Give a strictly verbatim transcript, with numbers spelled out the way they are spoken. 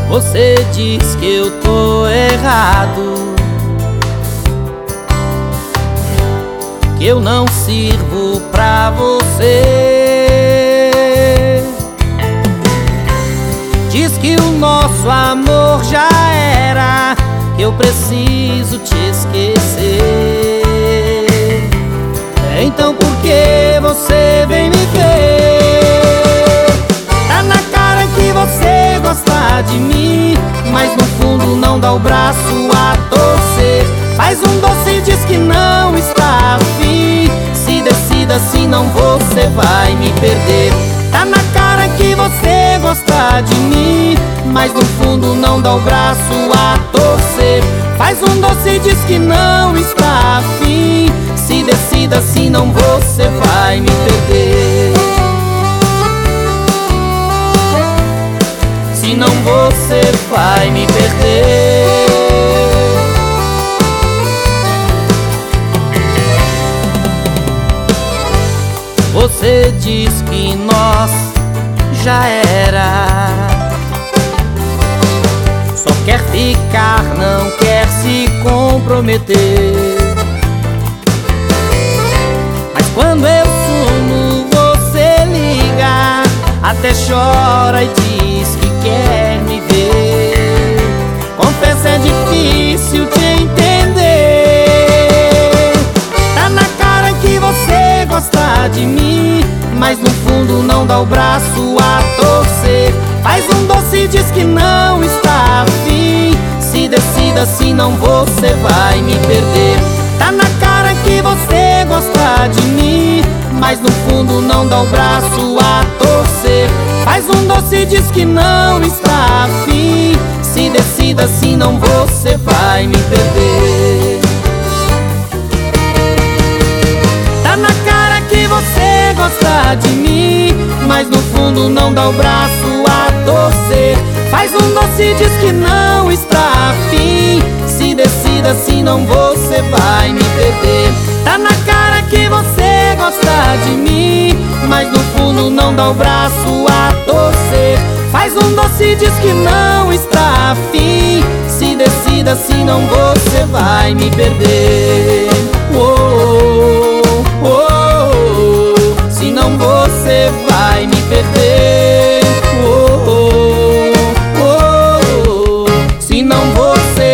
Você diz que eu tô errado, que eu não sirvo pra você. Diz que o nosso amor já era, que eu preciso te esquecer. Então por que você vem me ver? Tá na cara que você gosta de mim, mas no fundo não dá o braço a torcer. Faz um doce e diz que não está afim. Se decida, senão você vai me perder. Tá na cara que você gosta de mim, mas no fundo não dá o braço a torcer. Faz um doce e diz que não está afim. Se decida, senão você vai me perder. Senão você vai me perder. Você diz que nós já era, só quer ficar, não quer se comprometer. Mas quando eu sumo, você liga, até chora e diz que quer me ver. Confesso, é difícil te entender. Tá na cara que você gosta de mim, mas no fundo não dá o braço a torcer. Faz um doce e diz que não está afim. Se decida, senão você vai me perder. Tá na cara que você gosta de mim, mas no fundo não dá o braço a torcer. Faz um doce e diz que não está afim. Se decida, senão você vai me perder. Tá na cara que você gosta de mim, mas no fundo não dá o braço a torcer. Faz um doce e diz que não está afim. Se decida, senão você vai me perder. Tá na cara que você gosta de mim, mas no fundo não dá o braço a torcer. Faz um doce e diz que não está afim. Se decida, senão você vai me perder. Oh, oh, oh, oh. Senão você vai me perder. Oh, oh, oh, oh. Senão você